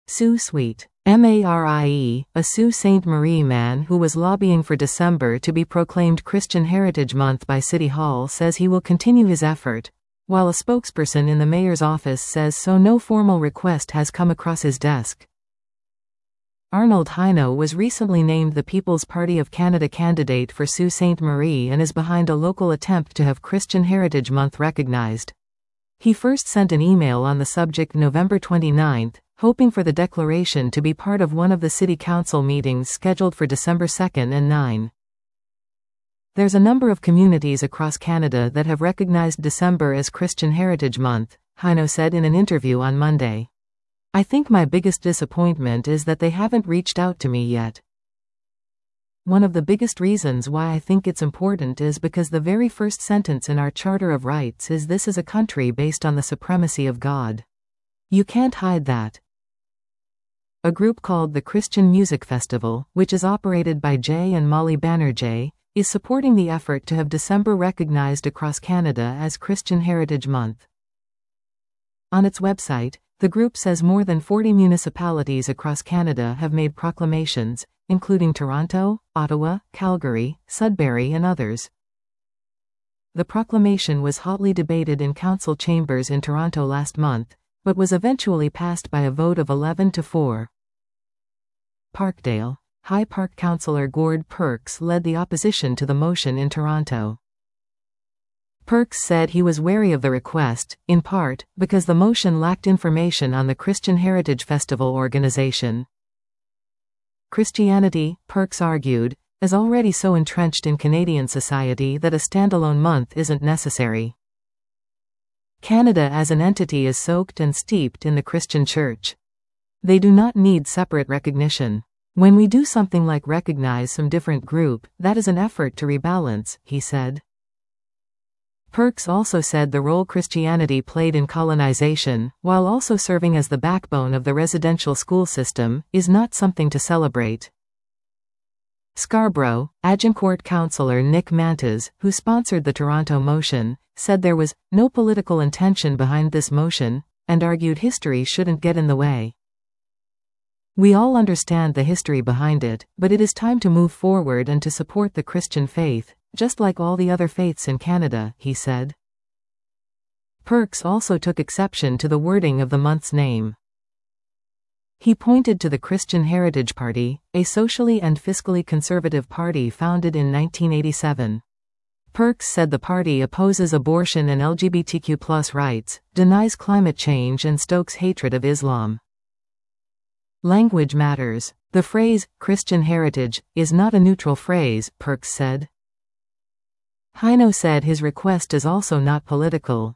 Sault Ste. Marie, a Sault Ste. Marie man who was lobbying for December to be proclaimed Christian Heritage Month by City Hall says he will continue his effort, while a spokesperson in the mayor's office says so no formal request has come across his desk. Arnold Hainaut was recently named the People's Party of Canada candidate for Sault Ste. Marie and is behind a local attempt to have Christian Heritage Month recognized. He first sent an email on the subject November 29, hoping for the declaration to be part of one of the City Council meetings scheduled for December 2 and 9. There's a number of communities across Canada that have recognized December as Christian Heritage Month, Hainaut said in an interview on Monday. I think my biggest disappointment is that they haven't reached out to me yet. One of the biggest reasons why I think it's important is because the very first sentence in our Charter of Rights is this is a country based on the supremacy of God. You can't hide that. A group called the Christian Music Festival, which is operated by Jay and Molly Banerjee, is supporting the effort to have December recognized across Canada as Christian Heritage Month. On its website, the group says more than 40 municipalities across Canada have made proclamations, including Toronto, Ottawa, Calgary, Sudbury and others. The proclamation was hotly debated in council chambers in Toronto last month, but was eventually passed by a vote of 11-4. Parkdale, High Park Councillor Gord Perks led the opposition to the motion in Toronto. Perks said he was wary of the request, in part, because the motion lacked information on the Christian Heritage Festival organization. Christianity, Perks argued, is already so entrenched in Canadian society that a standalone month isn't necessary. Canada as an entity is soaked and steeped in the Christian Church. They do not need separate recognition. When we do something like recognize some different group, that is an effort to rebalance, he said. Perks also said the role Christianity played in colonization, while also serving as the backbone of the residential school system, is not something to celebrate. Scarborough, Agincourt councillor Nick Mantas, who sponsored the Toronto motion, said there was no political intention behind this motion, and argued history shouldn't get in the way. We all understand the history behind it, but it is time to move forward and to support the Christian faith, just like all the other faiths in Canada, he said. Perks also took exception to the wording of the month's name. He pointed to the Christian Heritage Party, a socially and fiscally conservative party founded in 1987. Perks said the party opposes abortion and LGBTQ+ rights, denies climate change and stokes hatred of Islam. Language matters. The phrase, Christian heritage, is not a neutral phrase, Perks said. Hainaut said his request is also not political.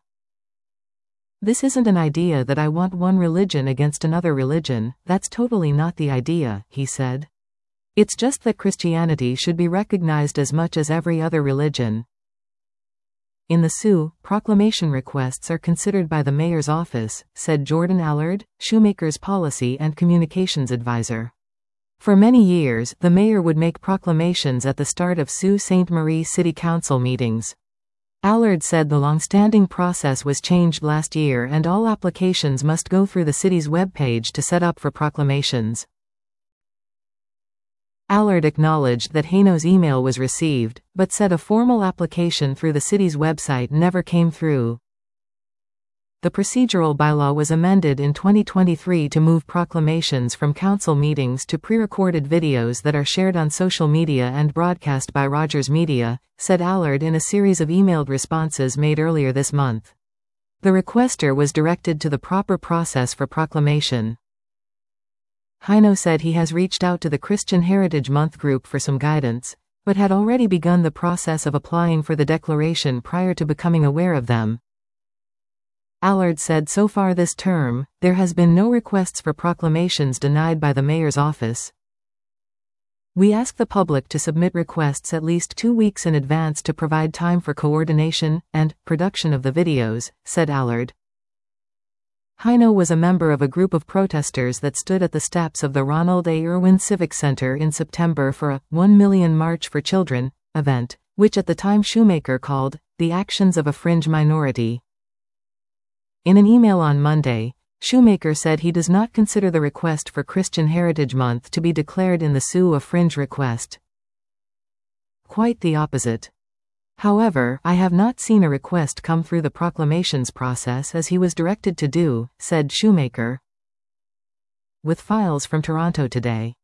This isn't an idea that I want one religion against another religion, that's totally not the idea, he said. It's just that Christianity should be recognized as much as every other religion. In the Sault, proclamation requests are considered by the mayor's office, said Jordan Allard, Shoemaker's policy and communications advisor. For many years, the mayor would make proclamations at the start of Sault Ste. Marie City Council meetings. Allard said the long-standing process was changed last year and all applications must go through the city's webpage to set up for proclamations. Allard acknowledged that Hainaut's email was received, but said a formal application through the city's website never came through. The procedural bylaw was amended in 2023 to move proclamations from council meetings to pre-recorded videos that are shared on social media and broadcast by Rogers Media, said Allard in a series of emailed responses made earlier this month. The requester was directed to the proper process for proclamation. Hainaut said he has reached out to the Christian Heritage Month group for some guidance, but had already begun the process of applying for the declaration prior to becoming aware of them. Allard said so far this term, there has been no requests for proclamations denied by the mayor's office. We ask the public to submit requests at least 2 weeks in advance to provide time for coordination and production of the videos, said Allard. Hainaut was a member of a group of protesters that stood at the steps of the Ronald A. Irwin Civic Center in September for a 1 Million March for Children event, which at the time Shoemaker called the actions of a fringe minority. In an email on Monday, Shoemaker said he does not consider the request for Christian Heritage Month to be declared in the SU a fringe request. Quite the opposite. However, I have not seen a request come through the proclamations process as he was directed to do, said Shoemaker. With files from Toronto Today.